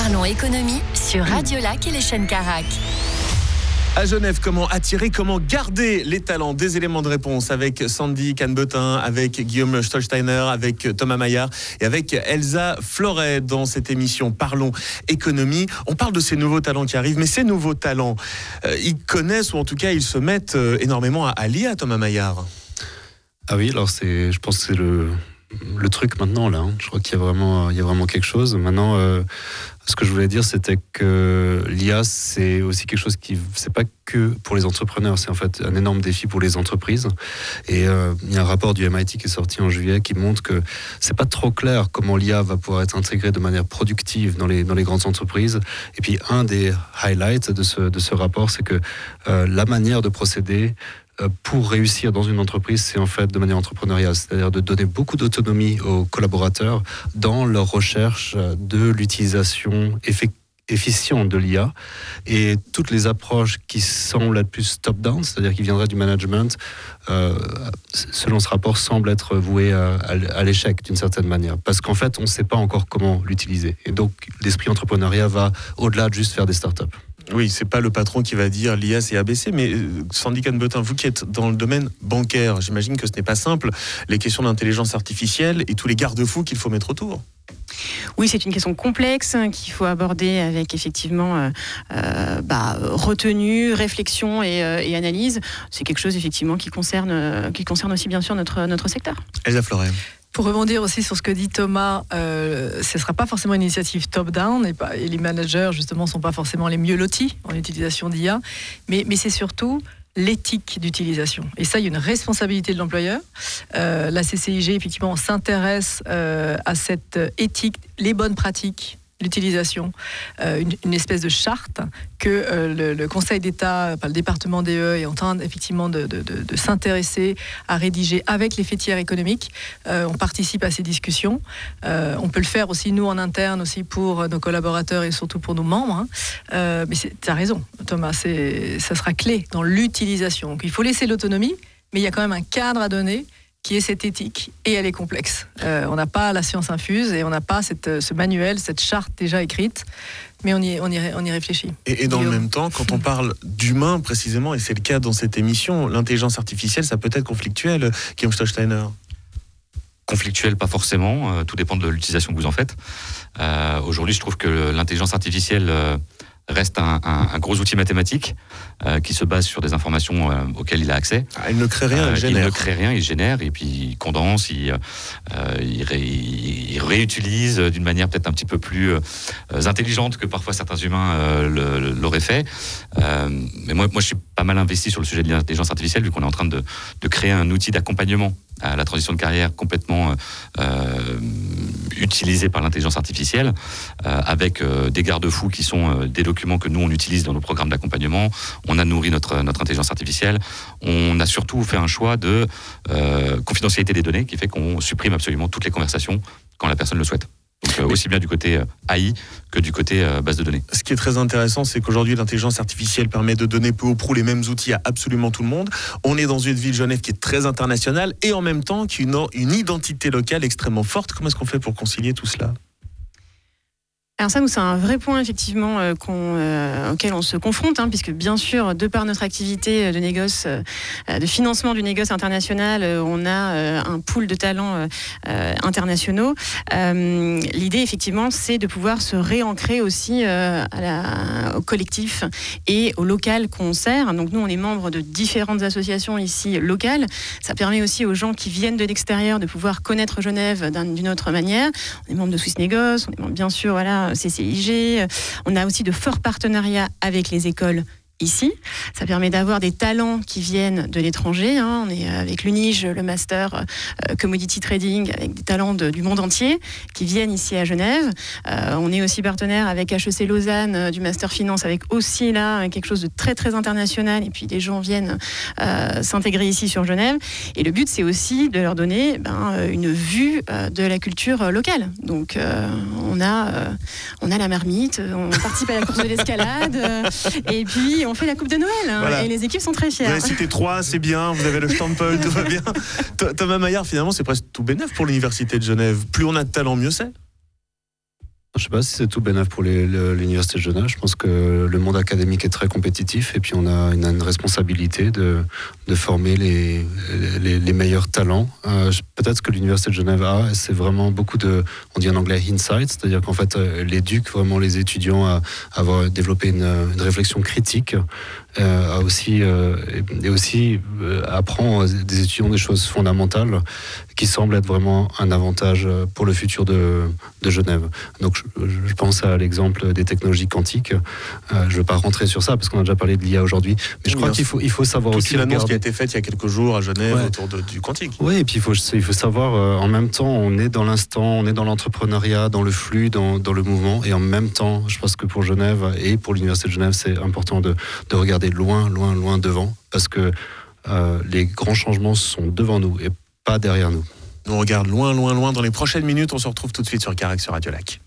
Parlons économie sur Radio Lac et les chaînes Carac. À Genève, comment attirer, comment garder les talents? Des éléments de réponse avec Sandy Canbetin, avec Guillaume Stolsteiner, avec Thomas Maillard et avec Elsa Floret dans cette émission Parlons économie. On parle de ces nouveaux talents qui arrivent, mais ces nouveaux talents, ils connaissent ou en tout cas ils se mettent énormément à l'IA, Thomas Maillard. Ah oui, alors je pense que c'est le truc maintenant là. Je crois qu'il y a vraiment quelque chose. Maintenant, ce que je voulais dire, c'était que l'IA, c'est aussi quelque chose c'est pas que pour les entrepreneurs, c'est en fait un énorme défi pour les entreprises. Et il y a un rapport du MIT qui est sorti en juillet qui montre que c'est pas trop clair comment l'IA va pouvoir être intégrée de manière productive dans les grandes entreprises. Et puis un des highlights de ce rapport, c'est que la manière de procéder pour réussir dans une entreprise, c'est en fait de manière entrepreneuriale, c'est-à-dire de donner beaucoup d'autonomie aux collaborateurs dans leur recherche de l'utilisation efficiente de l'IA, et toutes les approches qui sont la plus top-down, c'est-à-dire qui viendraient du management, selon ce rapport, semblent être vouées à l'échec d'une certaine manière, parce qu'en fait, on ne sait pas encore comment l'utiliser. Et donc, l'esprit entrepreneuriat va au-delà de juste faire des startups. Oui, c'est pas le patron qui va dire l'IA c'est ABC, mais Sandy Canbetin, vous qui êtes dans le domaine bancaire, j'imagine que ce n'est pas simple, les questions d'intelligence artificielle et tous les garde-fous qu'il faut mettre autour. Oui, c'est une question complexe qu'il faut aborder avec effectivement retenue, réflexion et analyse. C'est quelque chose effectivement qui concerne aussi bien sûr notre secteur. Elsa Floret. Pour rebondir aussi sur ce que dit Thomas, ce ne sera pas forcément une initiative top-down et les managers, justement, ne sont pas forcément les mieux lotis en utilisation d'IA, mais c'est surtout l'éthique d'utilisation. Et ça, il y a une responsabilité de l'employeur. La CCIG, effectivement, s'intéresse à cette éthique, les bonnes pratiques, l'utilisation, une espèce de charte que le Conseil d'État, le département DE est en train effectivement de s'intéresser à rédiger avec les fêtières économiques. On participe à ces discussions. On peut le faire aussi nous en interne aussi pour nos collaborateurs et surtout pour nos membres. Mais tu as raison, Thomas, ça sera clé dans l'utilisation. Donc, il faut laisser l'autonomie, mais il y a quand même un cadre à donner qui est cette éthique, et elle est complexe. On n'a pas la science infuse et on n'a pas ce manuel, cette charte déjà écrite, mais on y réfléchit. Et dans le même temps, quand on parle d'humain précisément, et c'est le cas dans cette émission, l'intelligence artificielle, ça peut être conflictuel, Guillaume Stolsteiner. Conflictuel, pas forcément, tout dépend de l'utilisation que vous en faites. Aujourd'hui, je trouve que l'intelligence artificielle reste un gros outil mathématique qui se base sur des informations auxquelles il a accès. Il ne crée rien, il génère. Il ne crée rien, il génère, et puis il condense, il réutilise d'une manière peut-être un petit peu plus intelligente que parfois certains humains l'auraient fait. Mais moi, je suis pas mal investi sur le sujet de l'intelligence artificielle, vu qu'on est en train de créer un outil d'accompagnement à la transition de carrière complètement utilisé par l'intelligence artificielle, avec des garde-fous qui sont des documents que nous on utilise dans nos programmes d'accompagnement. On a nourri notre intelligence artificielle. On a surtout fait un choix de confidentialité des données qui fait qu'on supprime absolument toutes les conversations quand la personne le souhaite. Donc aussi bien du côté AI que du côté base de données. Ce qui est très intéressant, c'est qu'aujourd'hui l'intelligence artificielle permet de donner peu ou prou les mêmes outils à absolument tout le monde. On est dans une ville, Genève, qui est très internationale et en même temps qui a une identité locale extrêmement forte. Comment est-ce qu'on fait pour concilier tout cela ? Alors ça, nous, c'est un vrai point effectivement auquel on se confronte, puisque bien sûr, de par notre activité de négoce, de financement du négoce international, on a un pool de talents internationaux. L'idée, effectivement, c'est de pouvoir se réancrer aussi au collectif et au local qu'on sert. Donc nous, on est membres de différentes associations ici locales. Ça permet aussi aux gens qui viennent de l'extérieur de pouvoir connaître Genève d'une autre manière. On est membre de Swiss Négoce, on est membre, bien sûr, CCIG. On a aussi de forts partenariats avec les écoles ici. Ça permet d'avoir des talents qui viennent de l'étranger. On est avec l'UNIGE, le master Commodity Trading, avec des talents du monde entier qui viennent ici à Genève. On est aussi partenaire avec HEC Lausanne du master finance, avec aussi là quelque chose de très très international. Et puis des gens viennent s'intégrer ici sur Genève. Et le but, c'est aussi de leur donner une vue de la culture locale. Donc on a la marmite, on participe à la course de l'escalade, et puis on fait la coupe de Noël, voilà. Et les équipes sont très fières. Vous avez cité 3, c'est bien, vous avez le Stampel, tout va bien. Thomas Maillard, finalement, c'est presque tout bénef pour l'Université de Genève. Plus on a de talent, mieux c'est. Je ne sais pas si c'est tout bénéf pour l'Université de Genève. Je pense que le monde académique est très compétitif et puis on a une responsabilité de former les meilleurs talents. Peut-être ce que l'Université de Genève a, c'est vraiment beaucoup on dit en anglais insight, c'est-à-dire qu'en fait, elle éduque vraiment les étudiants à avoir développé une réflexion critique, et aussi apprend des étudiants des choses fondamentales qui semblent être vraiment un avantage pour le futur de Genève. Donc je pense à l'exemple des technologies quantiques. Je ne veux pas rentrer sur ça parce qu'on a déjà parlé de l'IA aujourd'hui, mais je crois qu'il faut savoir toute aussi l'annonce qui a été faite il y a quelques jours à Genève autour du quantique. Oui, et puis il faut savoir en même temps, on est dans l'instant, on est dans l'entrepreneuriat, dans le flux, dans le mouvement, et en même temps, je pense que pour Genève et pour l'Université de Genève, c'est important de regarder loin devant, parce que les grands changements sont devant nous et pas derrière nous. On regarde loin dans les prochaines minutes. On se retrouve tout de suite sur Carac sur Radio Lac.